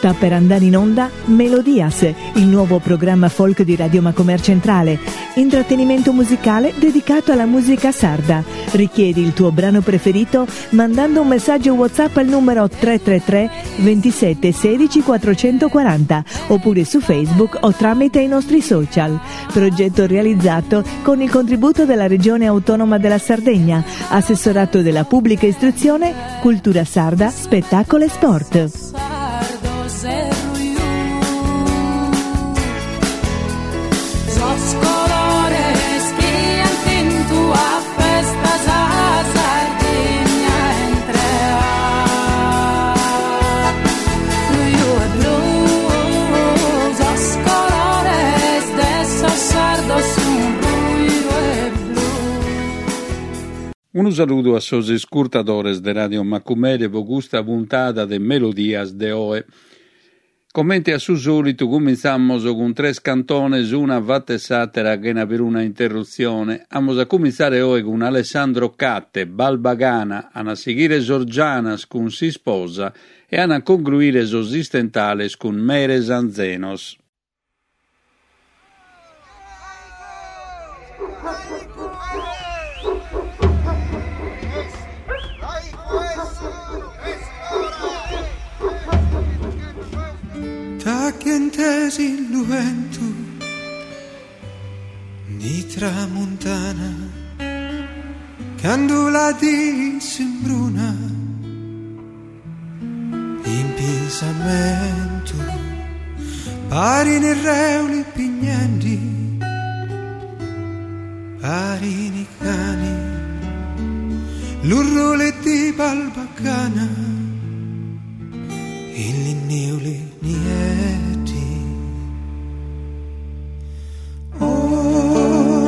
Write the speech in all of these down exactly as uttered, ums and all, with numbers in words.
Sta per andare in onda Melodias, il nuovo programma folk di Radio Macomer Centrale, intrattenimento musicale dedicato alla musica sarda. Richiedi il tuo brano preferito mandando un messaggio WhatsApp al numero tre tre tre ventisette sedici quattrocentoquaranta oppure su Facebook o tramite i nostri social. Progetto realizzato con il contributo della Regione Autonoma della Sardegna, Assessorato della Pubblica Istruzione, Cultura Sarda, Spettacolo e Sport. Un saluto a sos escurtadores de Radio Macumere vo gusta puntada de Melodias de Oe. Commenti a su solito cominciamos con tres cantones, una vatte satera che per una interruzione. Amos a cominciare oggi con Alessandro Catte, Balbagana, a seguire Sorgianas con Si sposa e a concluire sos istentales con Mere Zanzenos. Tacchientesi l'uventu di tramontana, candula di sembruna, in pensamento, pari nei reuli pignendi, pari nei cani, l'urrole di balbacana, in linneuli nieti. Oh,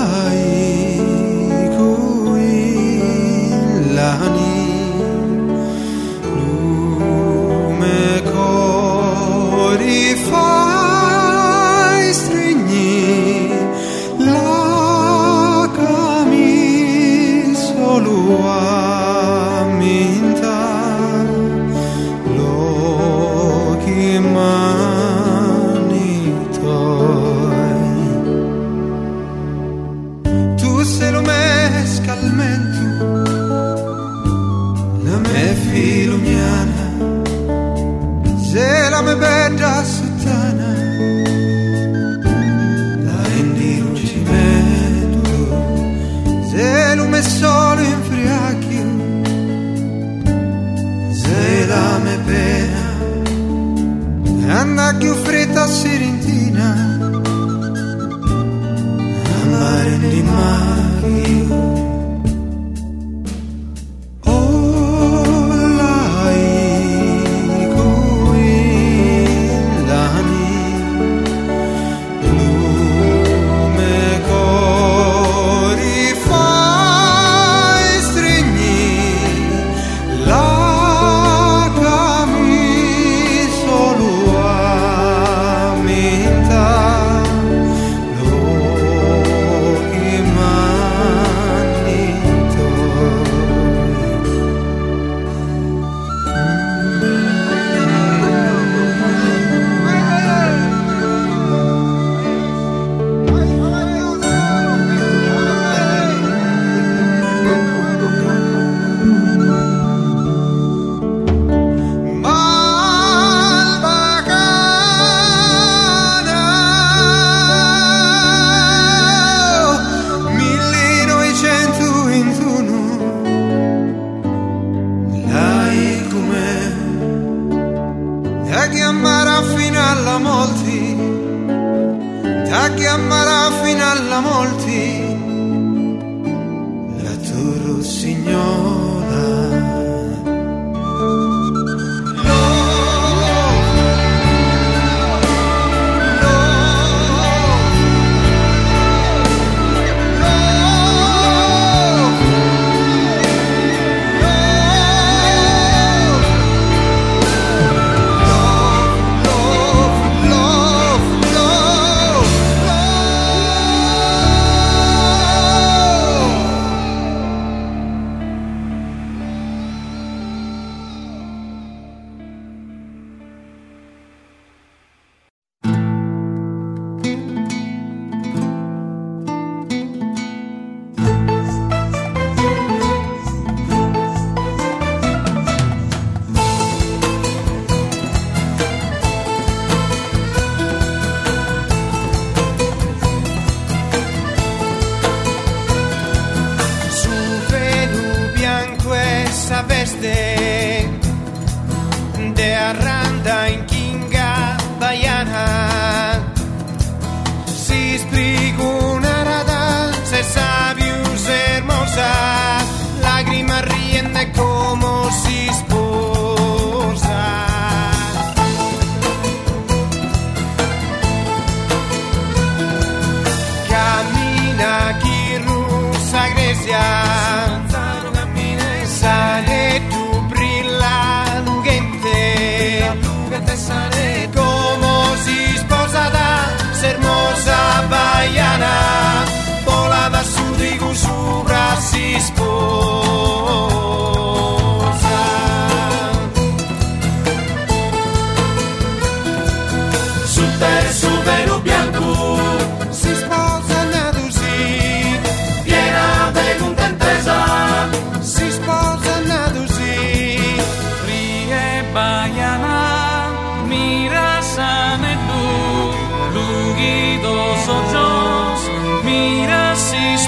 lai cui lani lume cori fai stringhi la camiso lua minta mani tuoi. Tu se lo mesca al mento, la me filumiana, se la me bella sottana, la indirugimento, se lo me solo in friacchio, se la me pena anda più fretta sirentina, amare di Mario. Oh, lai cui lani lume cori fai stringhi la camiso lua minta lo che mani chiamarà fino alla molti la tua rossignola. Love, love, love, love.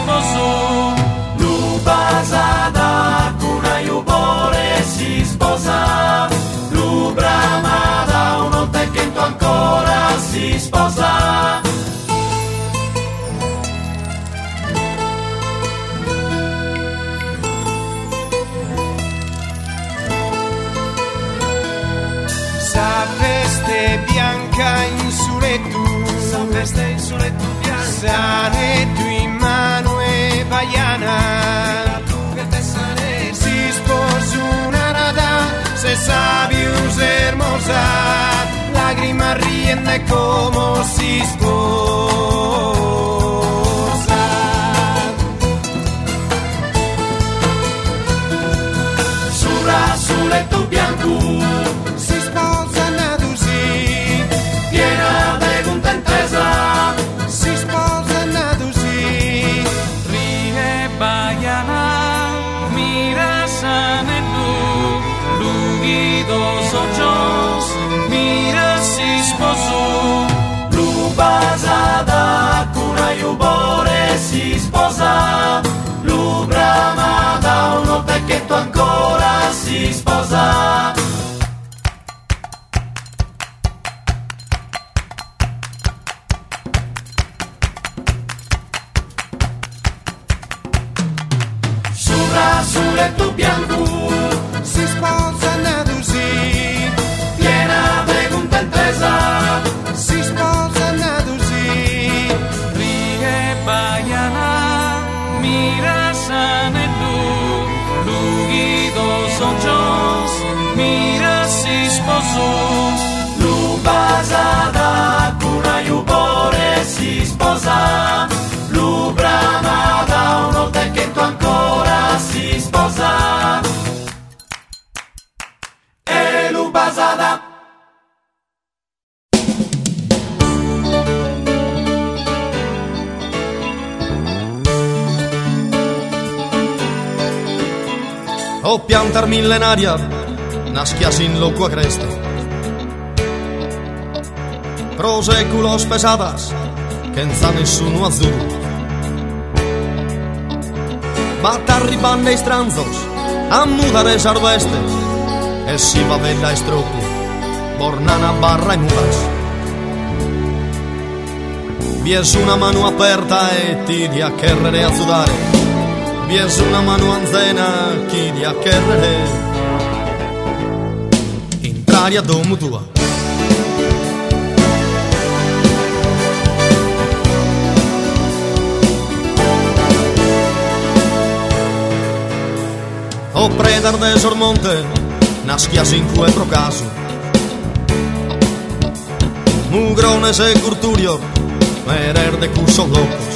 sposò. L'ubasada con aiubore si sposa. L'ubramada un ottechento ancora si sposa. Sa veste bianca in suletto, Sa veste in suletto bianca, sanetto in mano e baiana. Si sposa una rada, se sabius hermosa, lagrima riende come si sposa. Sura sul letto bianco, Si sposa Nadusi, piena de contentesa. si sposa Nadusi. Rine baiana, mira saneddu, lughido soggios, mira si sposò. L'ubasada con aiubore si sposa. L'ubramada un ottechetto ancora si sposa. Sura sul letto bianco, Si sposa Nadusi, piena de contentesa. si sposa Nadusi. Righe baiana, mira saneddu, lughido soggios, mira si sposò. L'ubasada con aiubore si sposa. L'ubramada un ottechetto ancora si sposa. E l'ubasada O piantar millenaria, naschias in locua cresta. Proseculos pesadas, que enza nessuno azzurro. Batarri bande stranzos, a mudare sarvestes, e si va bella estroppi, bornana barra e mudas. Vi es una mano aperta e ti di a cherrere a sudare. Vi es una mano anzena chi di a cherrere. Intrari a domo tua. O predar de sormonte, naschias in cuetro caso. Mugrones e curturio, merer de curso locos.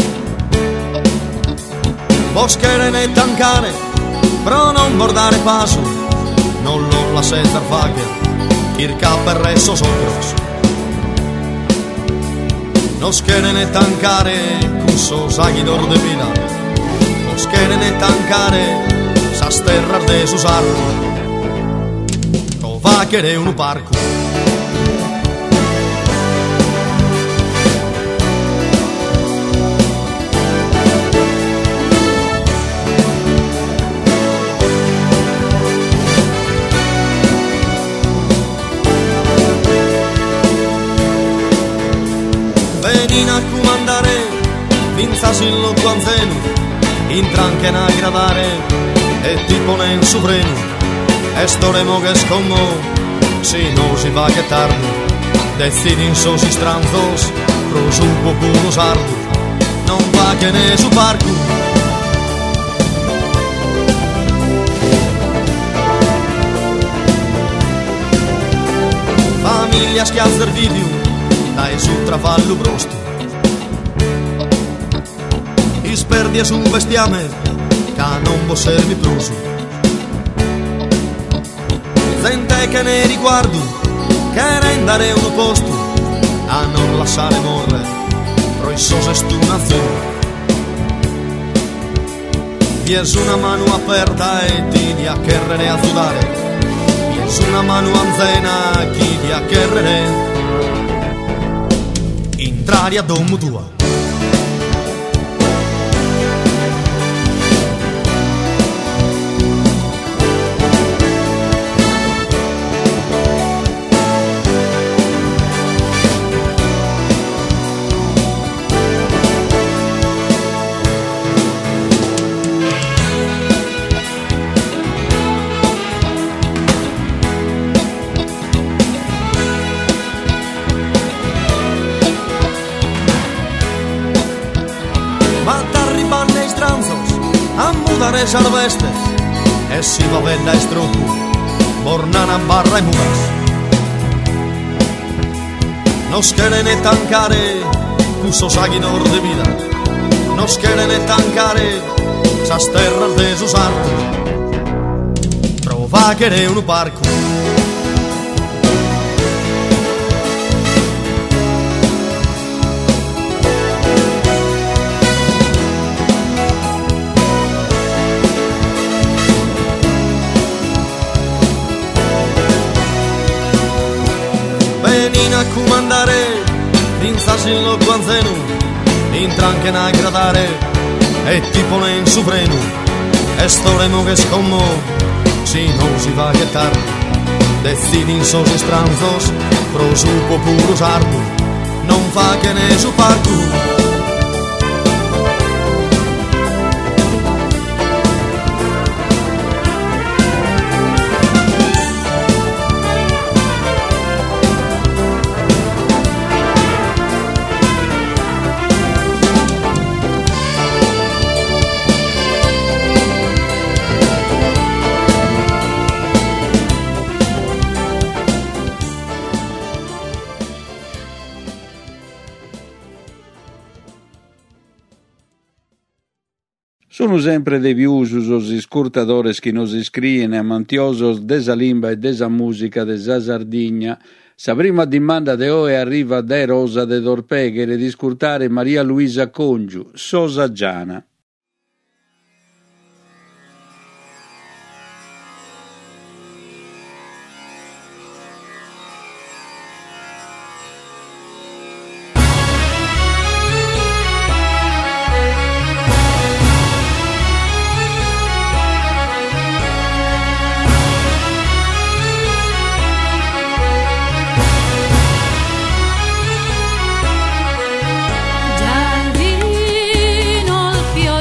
Vos querene tancare, però non bordare paso. Non lo lasciate fagher, circa per resto sogros. Nos querene tancare, curso saguidor de vida. Nos querene tancare, sas terras de sus árboles. O va querer un parco. Venin a comandare, vinzas in lo guanzeno, intranquen a gradare, e ti pone in supremo. Estoremo che scommo, si no si va che tardi, decidi in sosi stranzos, pros un po' buono sardo, non va che ne su parco. Famiglia schiazzer video, dai su travallo brosto. Isperdie su bestiame, che non può servi pluso. Gente che ne riguardo, che rendere un posto, a non lasciare morre, pro il so nazione. Vi es una mano aperta e ti di a cherrere a sudare. Vi es una mano anzena chi di a cherrere. Intrari a domo tua. le salveste e si va bella e stroppo, bornana barra e mulas. Non schele ne tancare, cusso saghi nord de vida, non schele ne tancare, sa sterra de su sarto, prova che ne un parco. A comandare, rinzasilo guanzeno, intranche a gradare, e tipo in supremo, e storemo che scommo, si non si va che tardi, decidi in sosi stranzos, prosupo puro sardo, non fa che ne su parco. Sono sempre de viusos os escurtadores que nos iscrien amantiosos desa limba e desa música desa Sardigna. Sa prima dimanda de oe arriva da Rosa de Dorpeghere di scurtare Maria Luisa Congiu, Sosa Giana. Giardino al fiore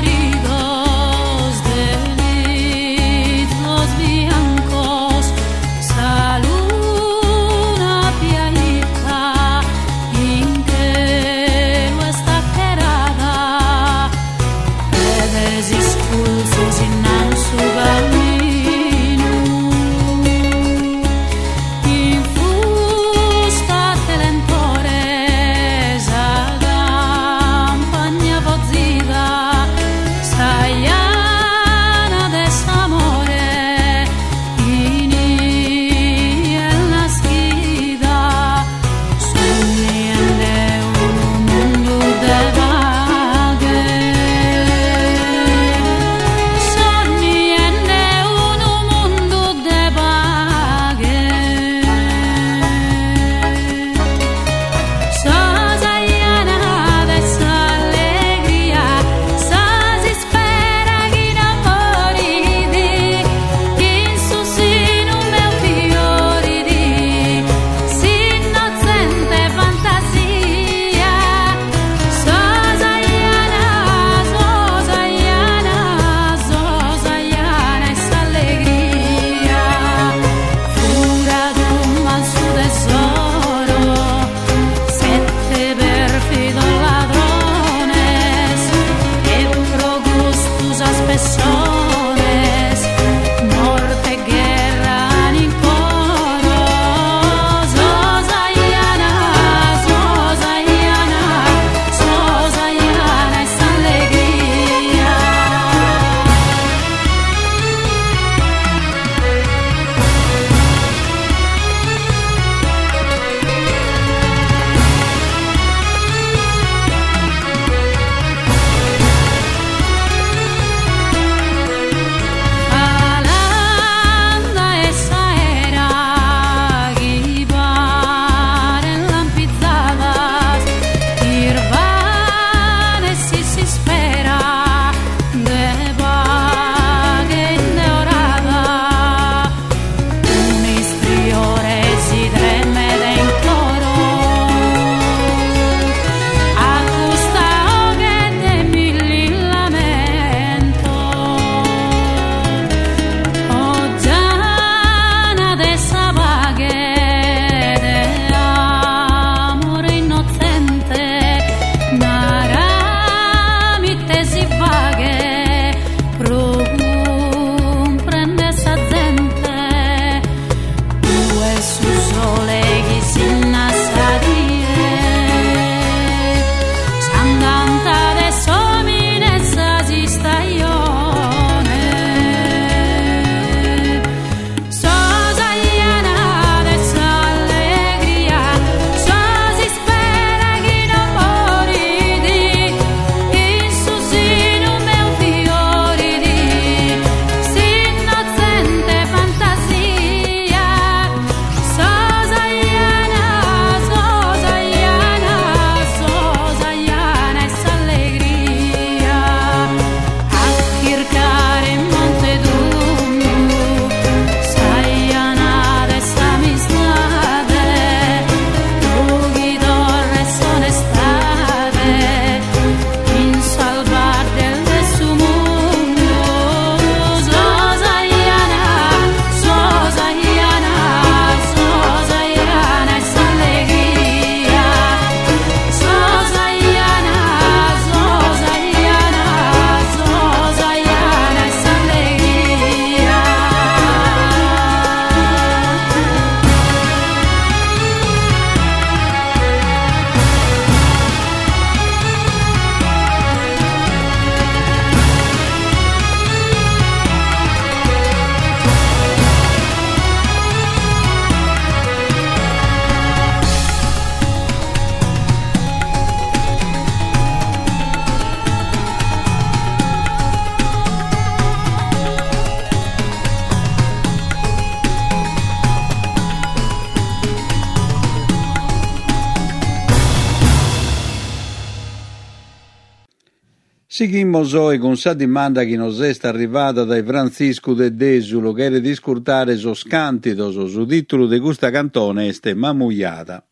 Seguimos hoy con sa dimanda che nos è arrivata da Francisco de Desulo, che era di scurtare sos cantidos, su titolo de questa cantone este Mamuiada.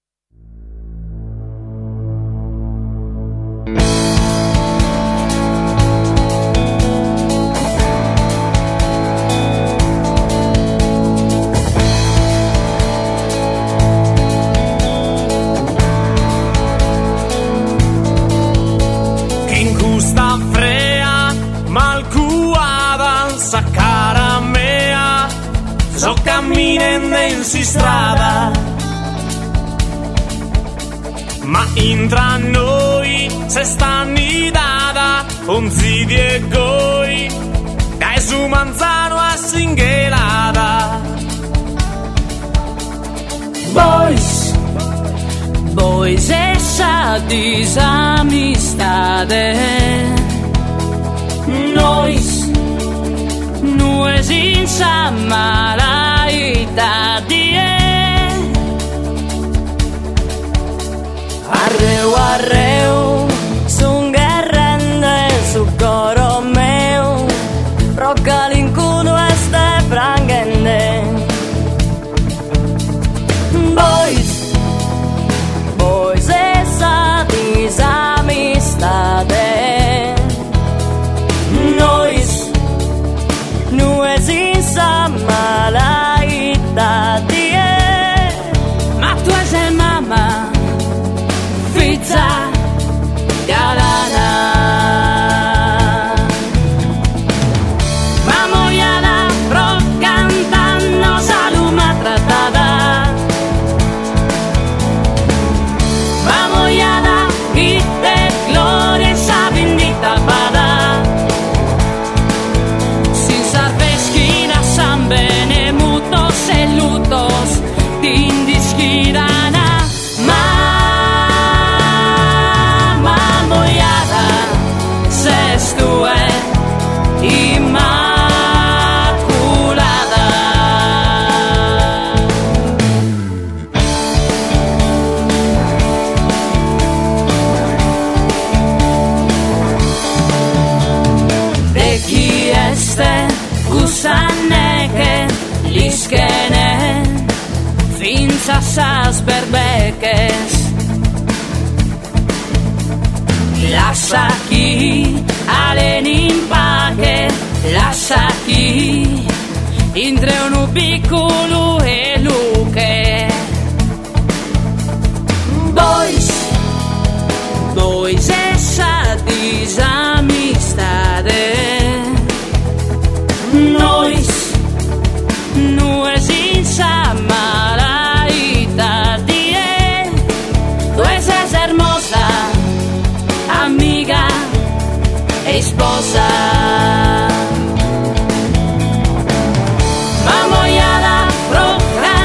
So camminen in si strada, ma intra noi se sta nidata, un zidi e goi, dai su manzano a singhelata. Boys, boys essa disamistade, nois noi senza malaita die arreu arreu sun guerrende su coro meu rocca l'incuno este prangende boys boys esa disamistade nois nu senza malaita die ma tu sei mamma fizza galana mamoiana pro cantando saluma tratada mamoiana y te gloria esa bendita bada benemutos e lutos t'indischirana mamma moiada ses tu è immaculata de chi este gusane che li schene finza sas berbeques lascia chi alenin pache lascia chi intre un piccolo e luche boys boys essa disamistade nois nu senza malaita die tu eres hermosa amiga e sposa mamoiada pro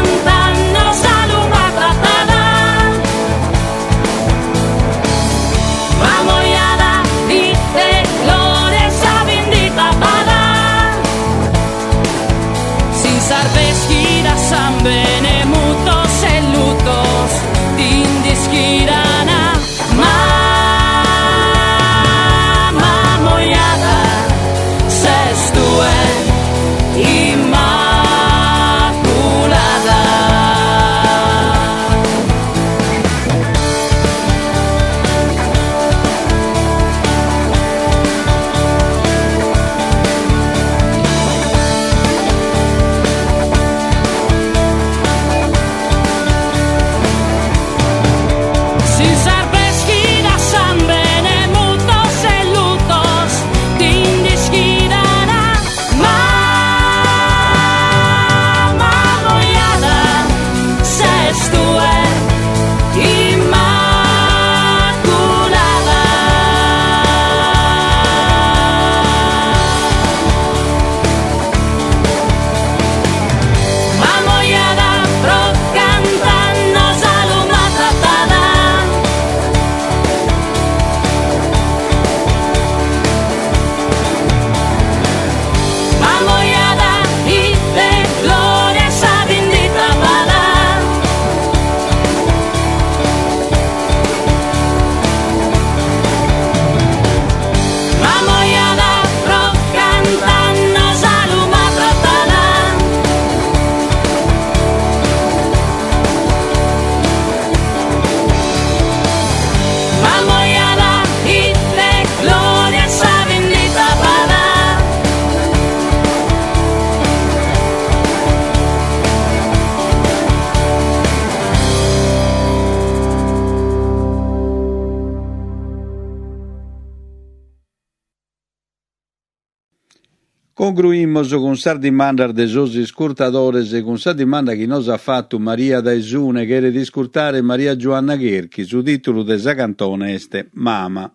Concluimos con sa dimanda de sosi scurtadores e con sa dimanda che nos ha fatto Maria Daisune, che era di scurtare Maria Giovanna Cherchi, su titolo de sa cantone este Mama.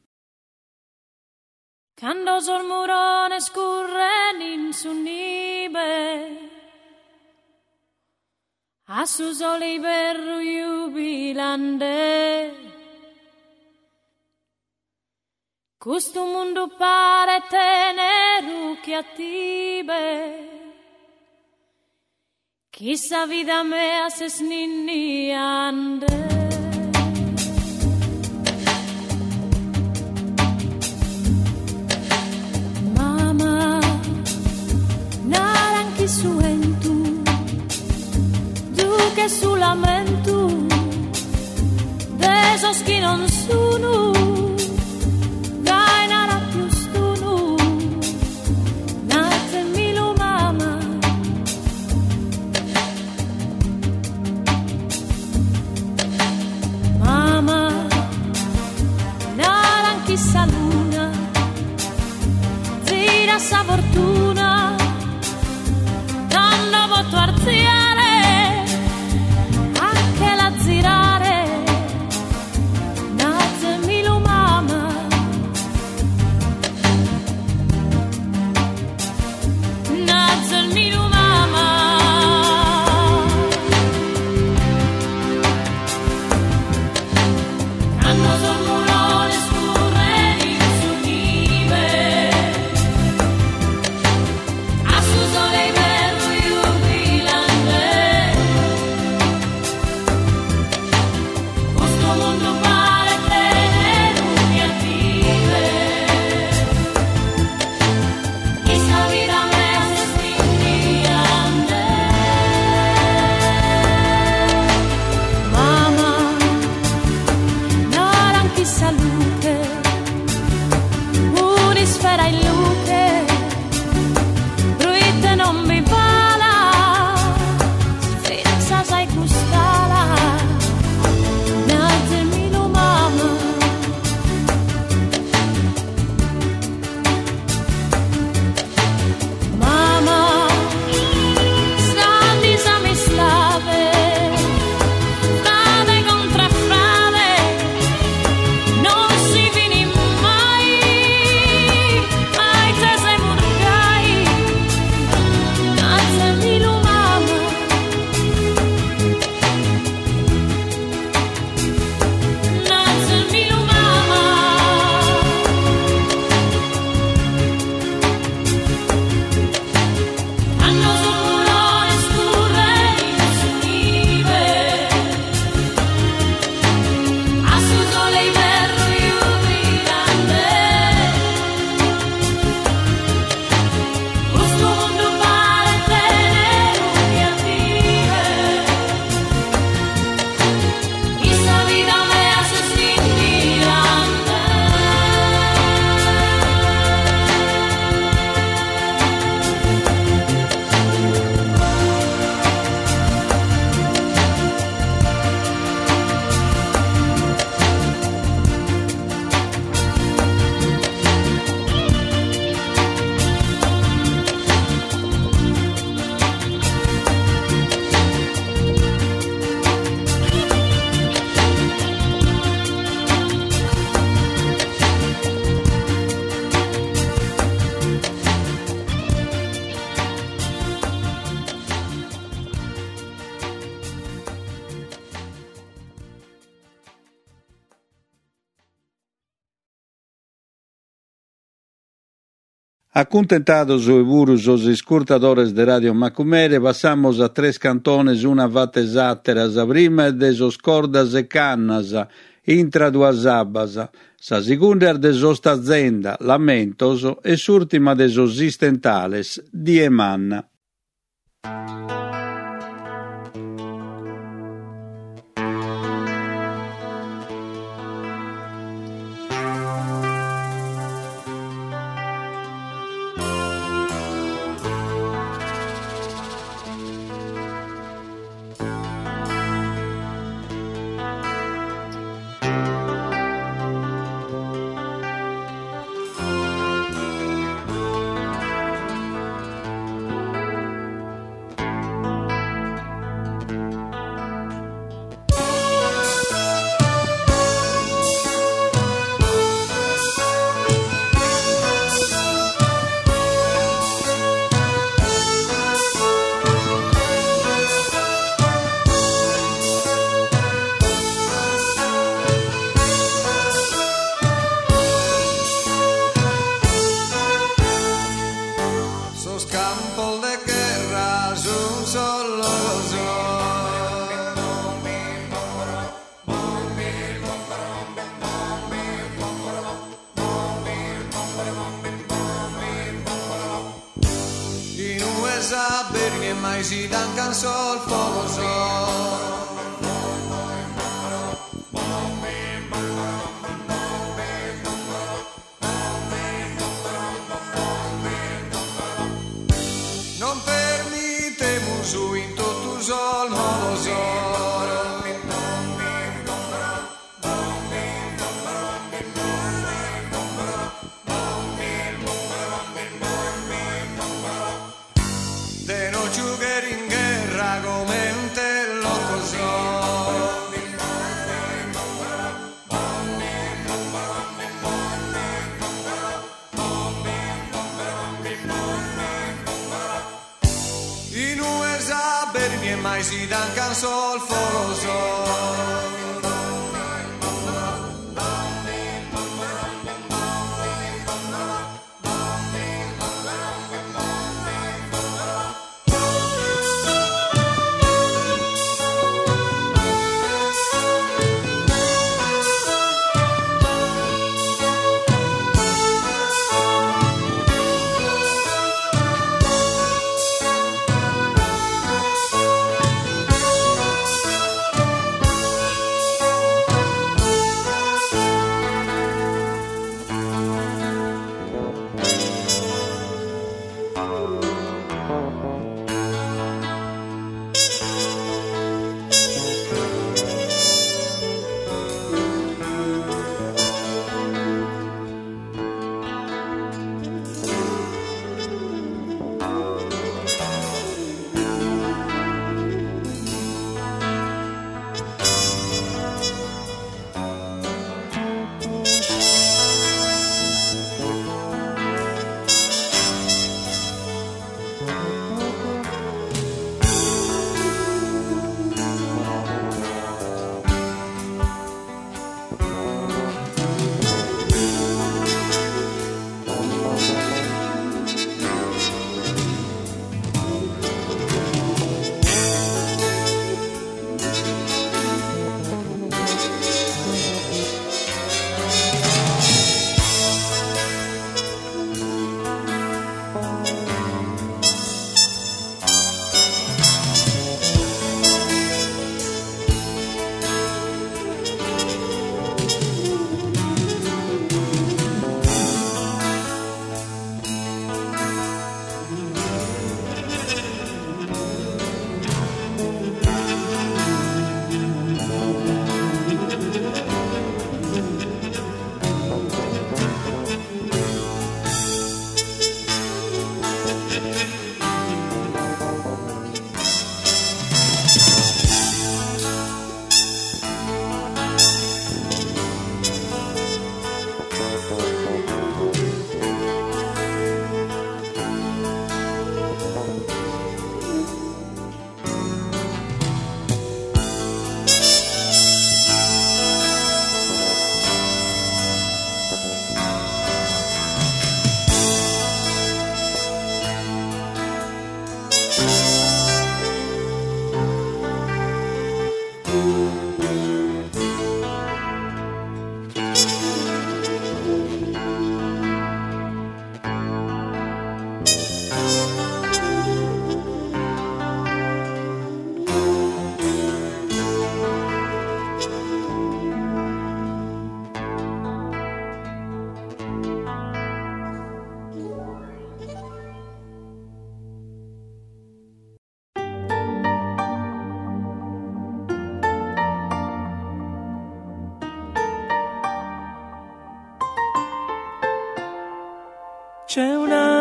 Quando sul murone scurren in su nibe, a su soli berru jubilande, questo mondo pare tenere che attive, chissà vita mea se sninni ande. Mama, naranchi su entu, tu che su lamentu, desos chi non sono. Chissà luna, zira sa fortuna, quando voto arziare, anche la zirare, naze milu mama, naze milu mama, quando sono Accontentados e burus os escurtadores de Radio Macumere, passamos a tres cantones una vatesatteras, a prima de sos cordas e cannas, intra duas abbas, sa segunda de sos tazenda, lamentos, e s'ultima de sos istentales, di Emanna. mai si dan canzone fuoco so. Non permettemo su in tutto sol modo solo. Te non giocare in guerra come un tello così. In U S A per me mai si dan canzone fuoco so. C'è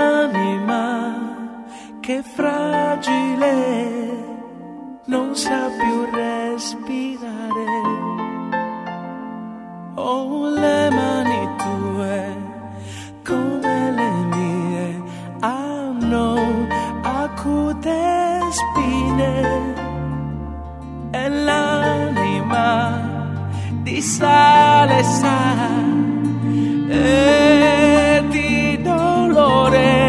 un'anima che è fragile, non sa più respirare. Oh, le mani tue, come le mie, hanno acute spine. E l'anima di sale sa e di dolore.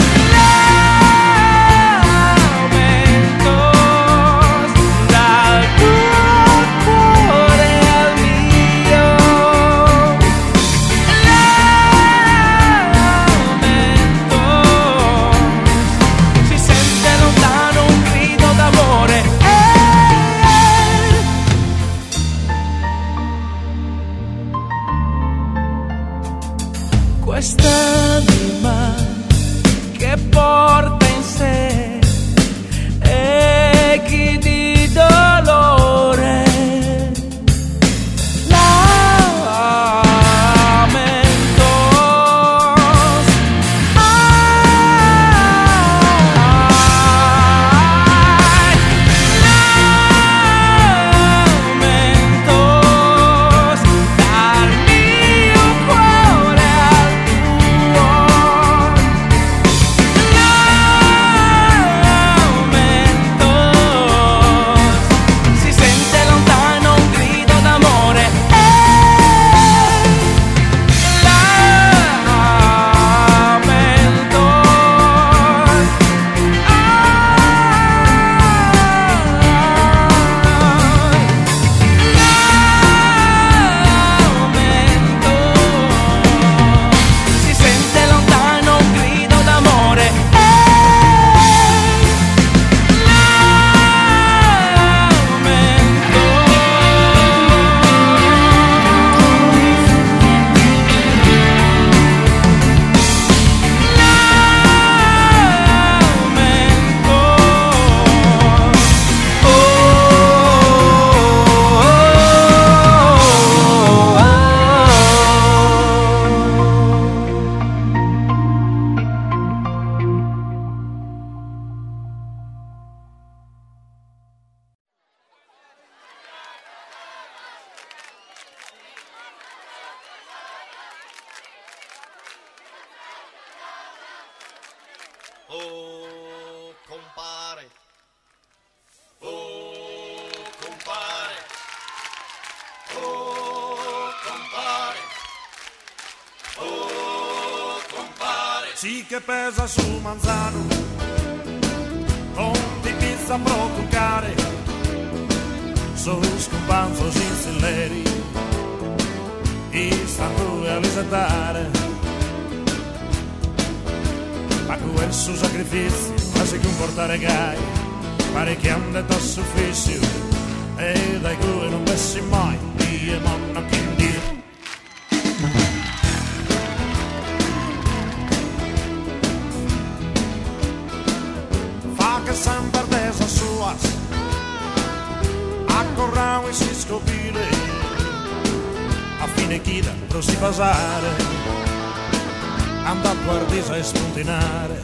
Dal quest'anima che porta in sé echi di dolore. Oh, compare. Oh, compare. Oh, compare. Oh, compare. Sì che pesa su Manzano, con di pizza pro toccare, su scompanzo sincelleri, e stanno a visitare. Ma quel suo sacrificio, quasi che un portare gai, pare che andate a suffizio, e dai cui non vessi mai, io manna che Dio. Fa che sempre pesa sua, accorramo e si scopire, a fine chida, però si basare. Anda a guardare e spuntinare,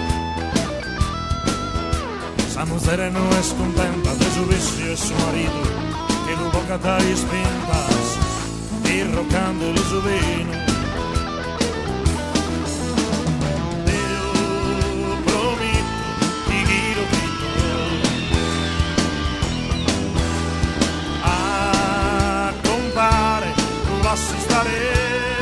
sa mujer no es contenta de su vicio e su marido, che lo boca dai spintas, irrocando il suo vino. Io prometto, ti giro a compare, tu lasci stare.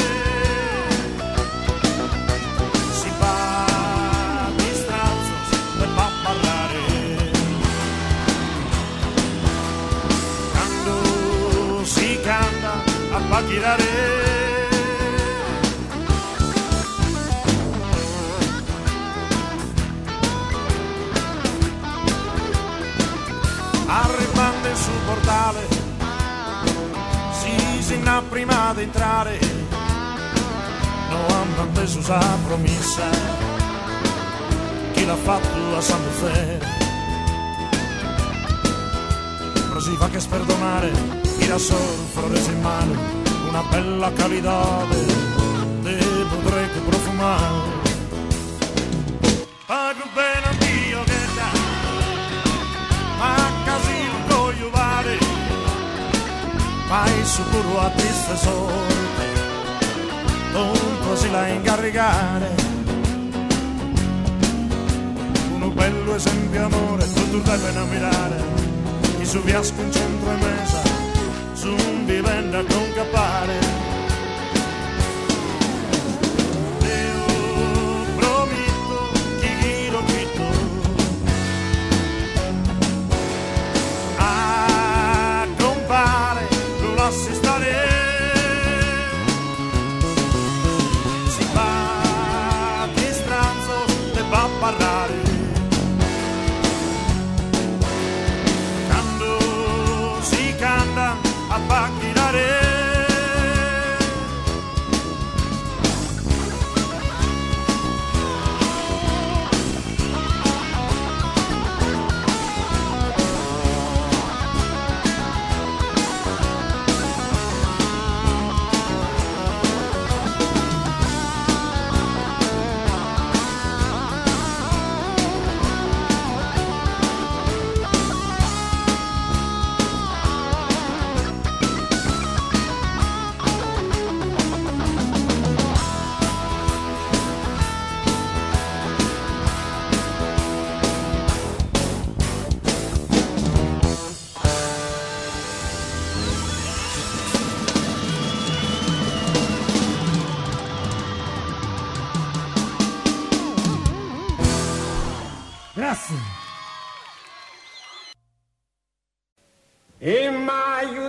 A girare arrivando sul portale si sinna prima di entrare non hanno atteso sa promessa chi l'ha fatto a San Buffere però si fa che sperdonare tira solo flores in mano una bella cavidade te potrei che profumare pago bene a Dio che dà ma casino voglio fare mai sicuro a triste sorte dunque si la incaricare uno bello esempio amore tutto deve innamorare mi su viasco in centro e mesa su un vivendo a concapare io prometto che giro quito a compare lo lasci stare si va di stranzo e va a parlare quando si canta a pacchirare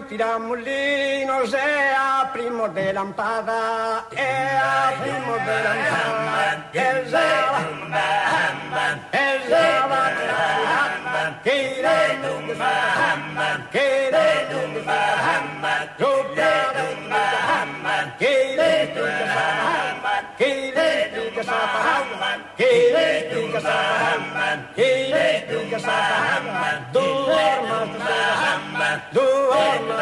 tiramullino se aprimo de lampada, e aprimo de lampada, e zava, e zava, kire dunga, kire dunga, rupya dunga, kire dunga, kire dunga, kire dunga, kire dunga, dorma, dorma,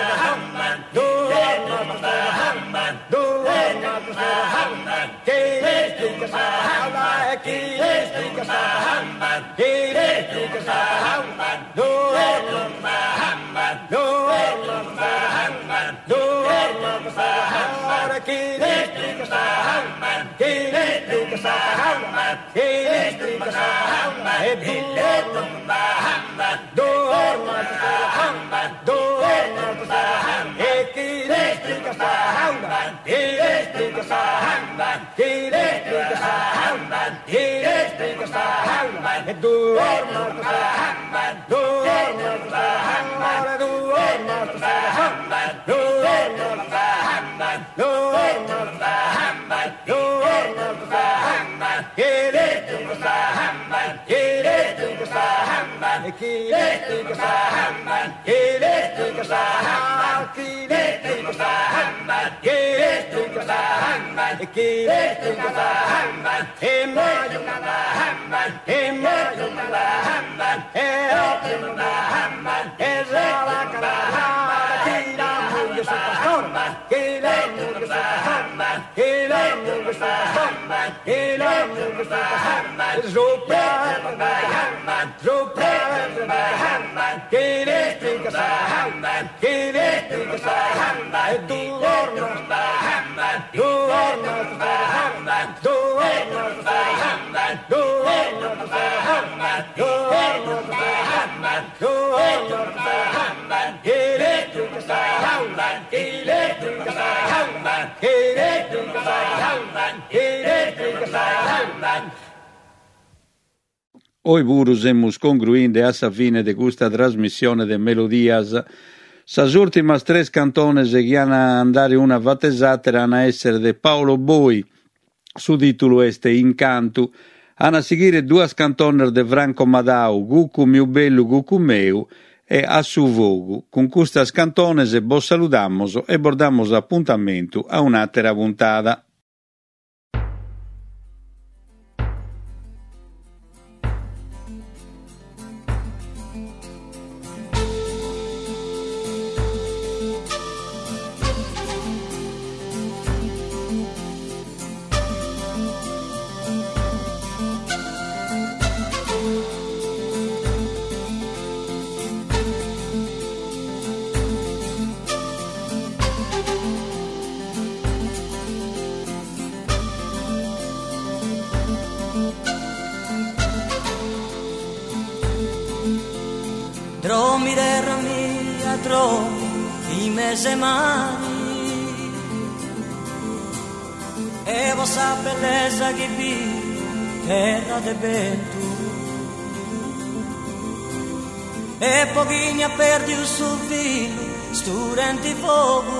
Oi burus emus congruinde a sa fine de questa trasmissione de Melodias. Sas ultimas tres cantones che chiana andare una vattesatera ana essere de Paolo Boi, su titolo este Incantu, ana seguire duas cantones de Franco Madau, Guccu miu bellu Guccu meu, e a su vogu. Con questas cantones vos saludamos e bordamos appuntamento a un'altra puntata. Dromi terra mia, dromi i mese mani e vostra bellezza che vi terra de vento e pochini a perdi sul vino studenti fuoco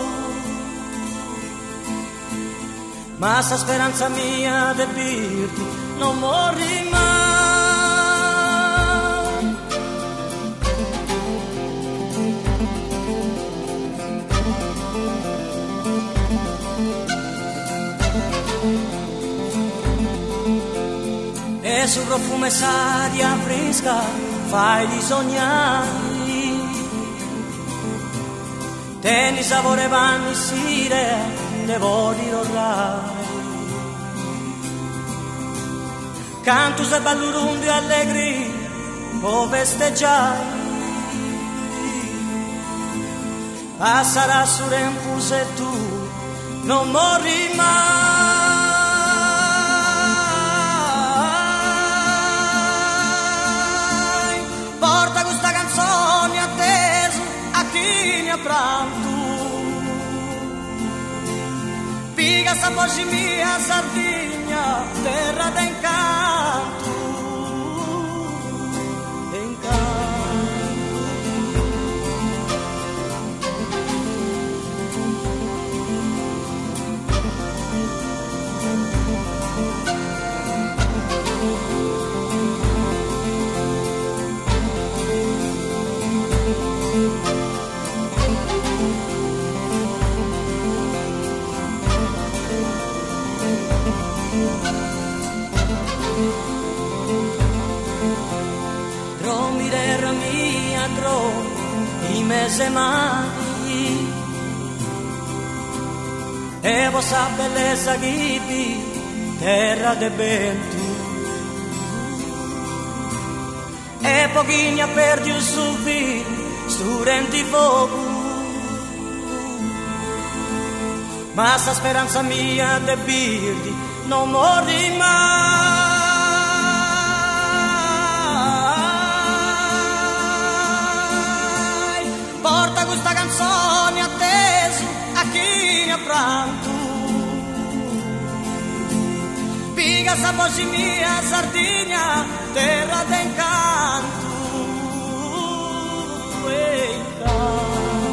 ma sta speranza mia de birti non morri mai. E sul profumo e saria fresca fai di sognare, tieni sapore vanni sire, devo dirorrai. Canto se ballurundi allegri, può festeggiare, passerà su tempo se tu non morri mai. Porta questa canzone attesa a chi ne ha pranto, piga sta voce mia Sardegna, terra d'incanto, d'incanto. mese mati e vostra bellezza ghipi terra de vento e pochini a perdi il subì studenti fuoco ma sta speranza mia de birdi non morri mai porta questa canzone atteso a chi ne ha pranto piga sa voce mia Sardegna terra d'incanto e incanto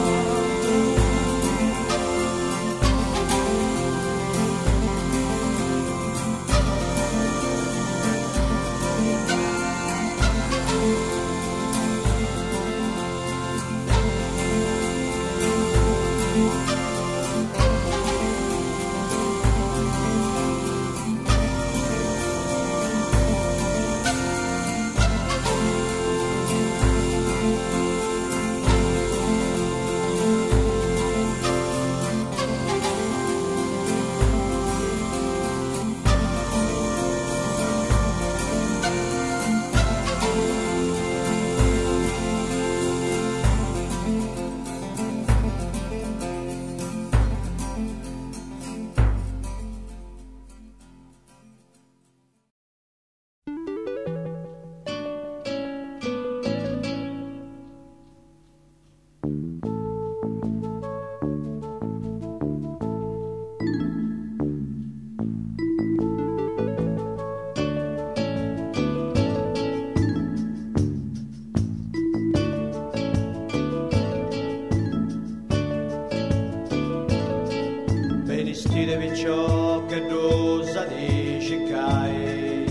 ciò che dosa di cicai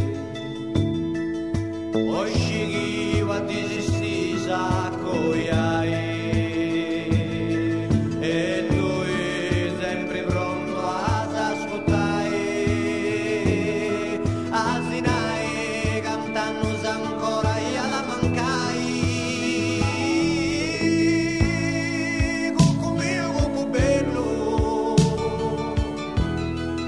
o scigliva disistisa coiai e tu sempre pronto ad ascoltare asinai cantando ancora e alla mancai cucù mio cucù bello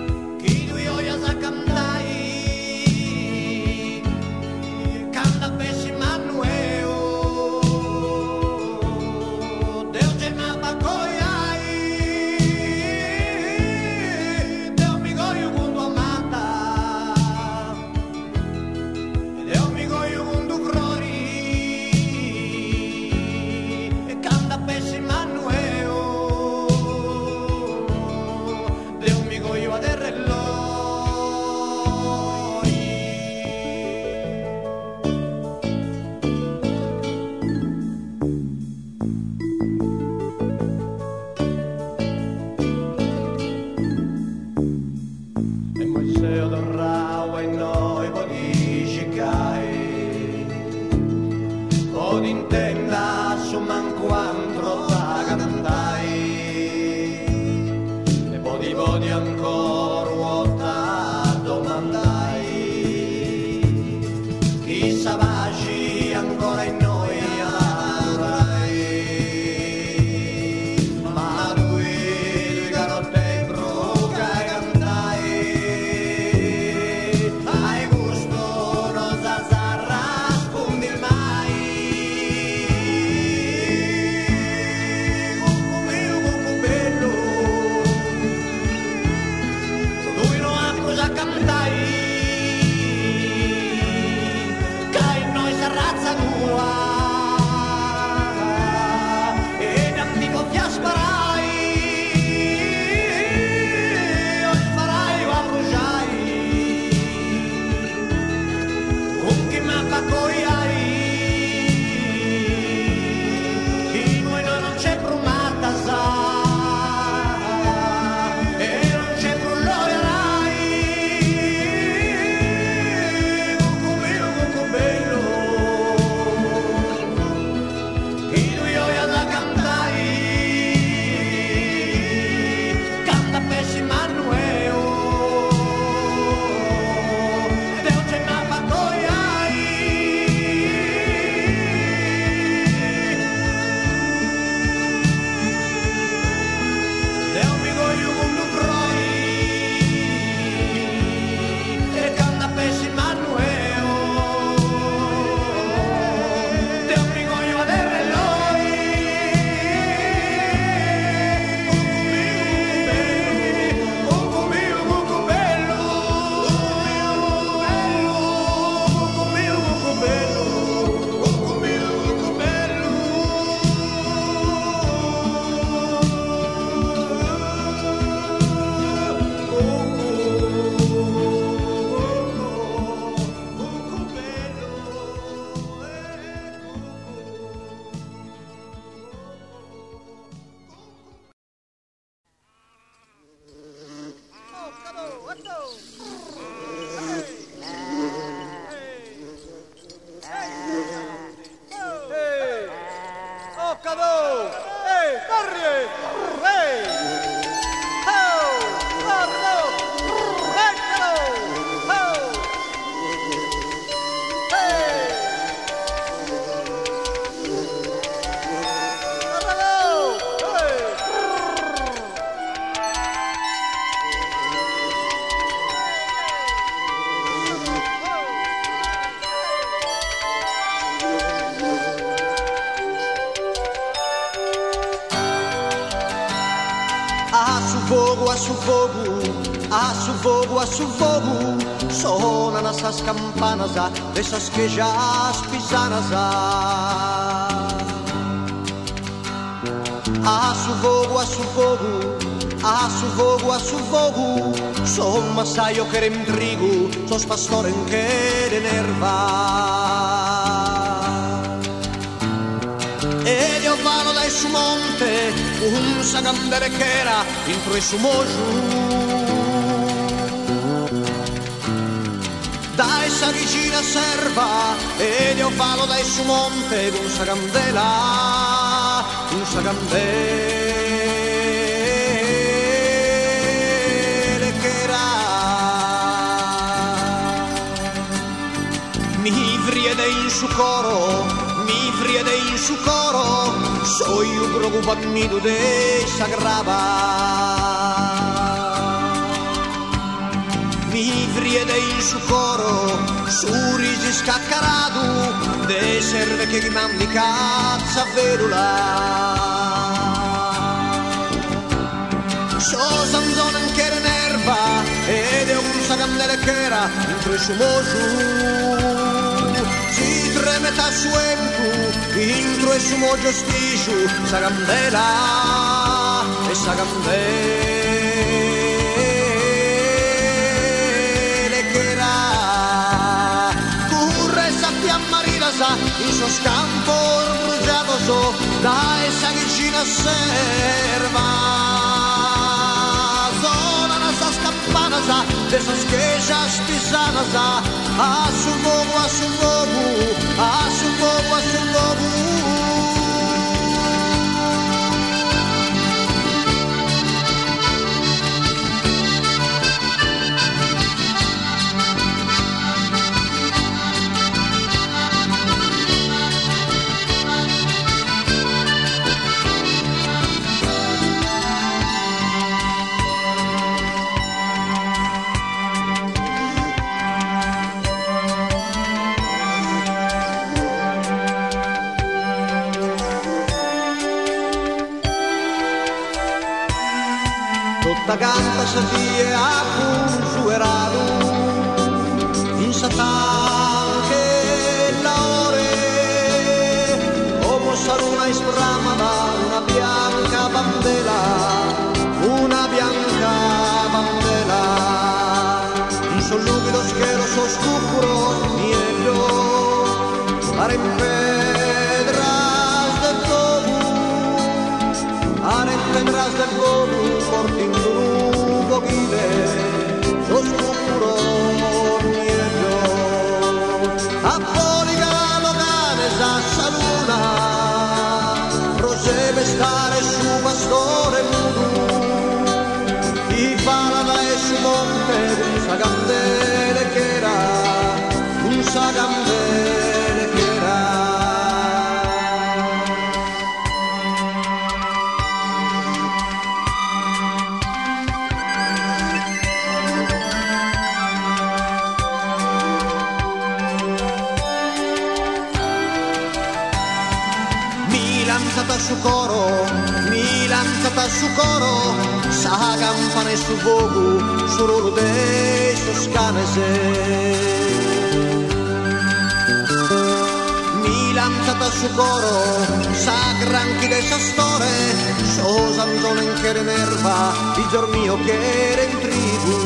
a su fogo, a su fogo, a su fogo, a su fogo, sonan esas campanas, esas que ya pisanas. A su fogo, a su fogo, a su fogo, a su fogo, son masaio che remtrigo, sos pastore in che nerva. E io vado dai su monte, un sagandere che era in tre su moju. Dai sa vicina serva, e io vado dai su monte, un sagandela, un sagandere che era. Mi vriede in su coro, mi vriede in su coro, soy un grogu bannido de sagrava. Mi vriede in su coro, su risi scaccaradu, de serve che mi mandi cazza verula. So sanzone in che nerva, ed è un sagandere che era in tre su moju. Tremeta suentu, intro e su mojo stisciu, sagandela e sagandele che era. Curre sa fiammarina sa, in so scampo bruciato so, da essa vicina serva. Zona na sa scampana sa, de sa schescia spisana sa, a su fogo, a su fogo, a su fogo, a su fogo. Tutta canta sa tie a su eradu in satan che la ore come saruna isbramada una bianca bandela, una bianca bandela in solluvido schiero oscuro nieblo pare in pedras del fuego, pare in pedras del fuego portin lungo guide oscuro nieblo a poliga loganesa saluna procede stare su pastore mudo i palada e su monte un sagandele che era un sagandele che era. Lanzata su coro, mi lanzata su coro, sa campane su vogu, su rolo dei toscanese. Mi lanzata su coro, sa granchi de sa storie, so sandone in che nerva, il giorno mio che era in tribù.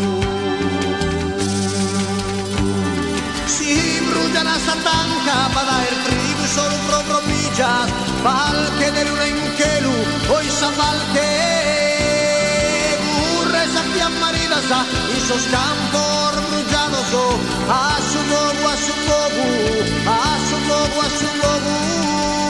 Si brucia la satanca, pada il tribu solo proprio migias, palche de luna in chelu, oi sa palche, burre sa fiammarina sa, in so scampo bruciato so, a su fogo, a su fogo, a su fogo, a su fogo.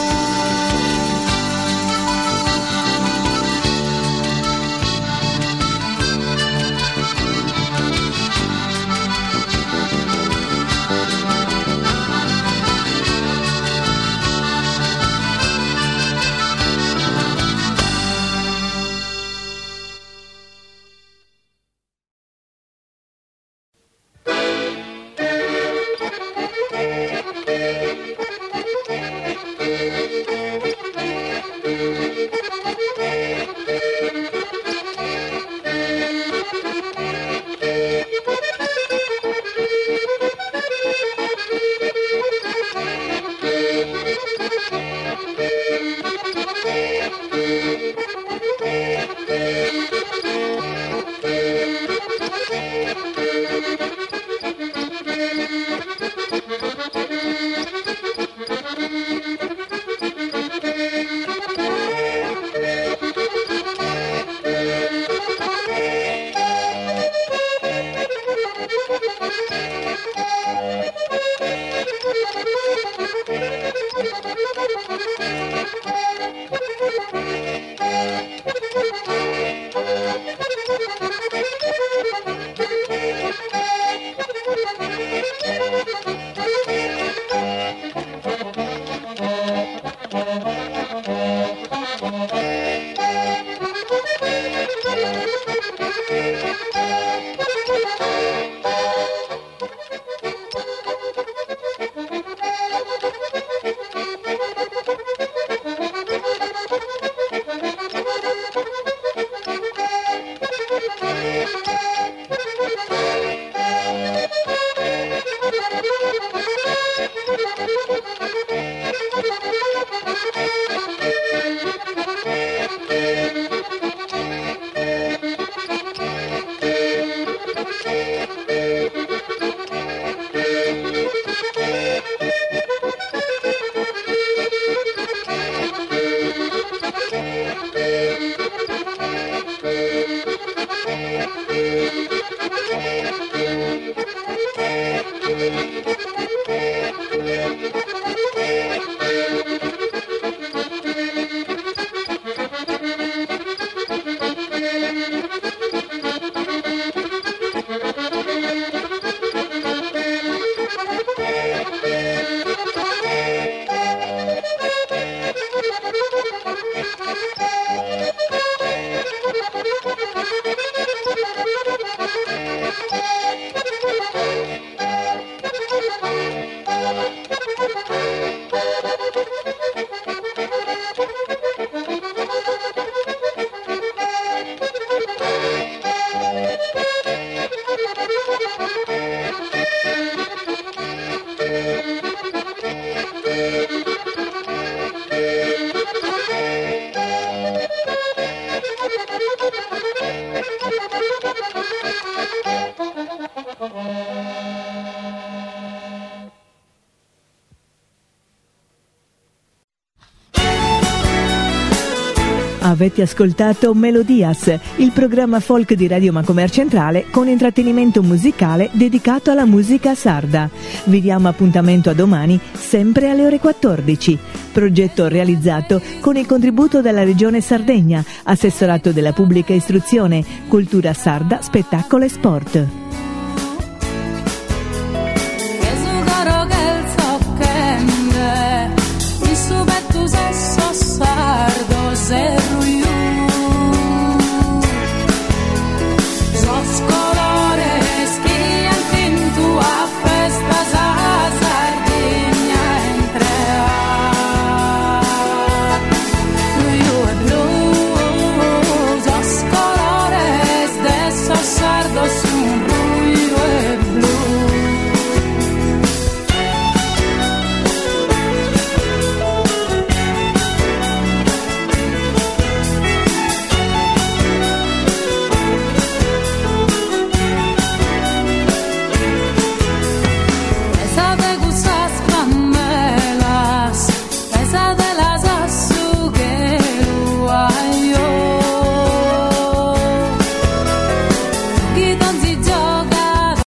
Avete ascoltato Melodias, il programma folk di Radio Macomer Centrale con intrattenimento musicale dedicato alla musica sarda. Vi diamo appuntamento a domani, sempre alle ore quattordici. Progetto realizzato con il contributo della Regione Sardegna, Assessorato della Pubblica Istruzione, Cultura Sarda, Spettacolo e Sport.